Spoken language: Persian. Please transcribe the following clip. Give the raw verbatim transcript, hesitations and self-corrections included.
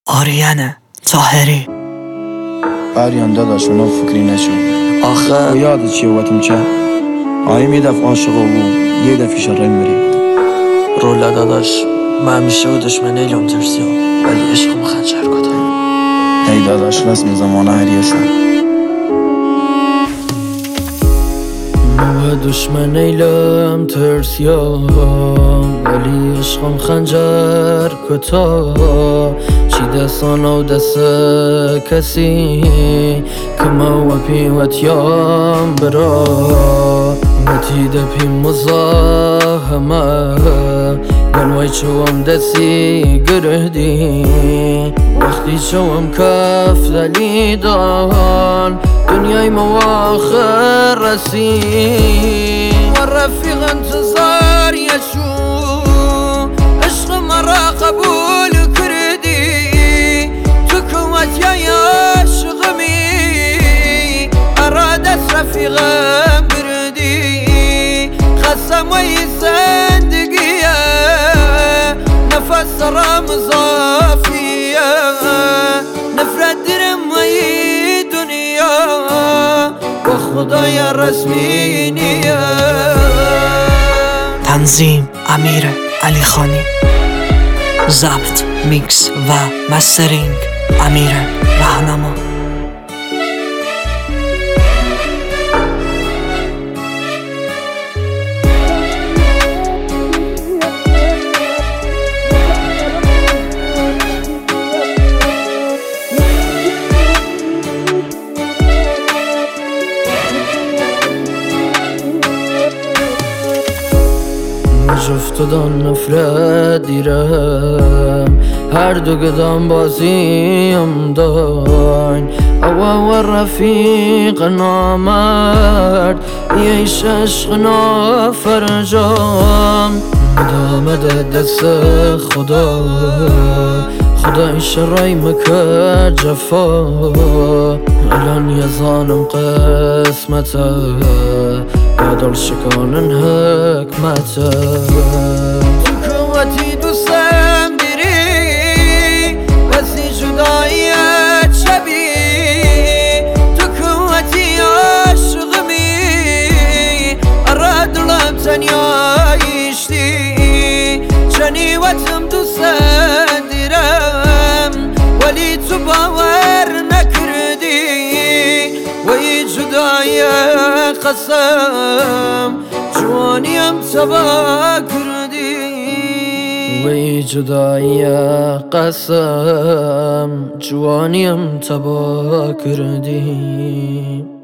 آریان طاهری. آریان داداش اونا فکری نشو آخه و یاد چیه وقتم چه آیم یه دفعه عاشق بود یه دفعه شرعی میری رولا داداش من همیشه و دشمنه ایلام ترسی ها ولی عشقم خنجر کده. هی داداش رسم زمانه هریستن ما دشمن ایلام ترسی ها ولی عشقم خنجر کتا. چی دستان و دست کسی که ما و پیوتیام برا وتی دپی مزاحمه گلوی چوام دستی گردی وقتی چوام کف دلیدان دنیای مواخر رسی و رفیق انتظار یشو عشق مرا قبول کردی تو کوت یا عاشقمی ارادت رفیقم بردی خسم وی زندگیه نفس را مضافیه نفرت درم وی دنیا با خدای رسمی نیه. تنظیم امیر علی خانی، ضبط میکس و مسترینگ امیر رهنما. جفتدان نفرت دیرم هر دو گدام بازیم داین او و رفیق نامرد ایش عشق نافرجام مدامد دست خدا خدای شرعی مکر جفا الان یزانم قسمته یادل شکانن حکمته تو قوتی دوستم دیری بسی جدایت شبی تو قوتی عاشقمی ارا دلم تنیایشتی چنی وقتم دوستم دیرم ولی تو باور نکردی وی جدای قسم جوانیم تبا کردی وی جدای قسم جوانیم تبا کردی.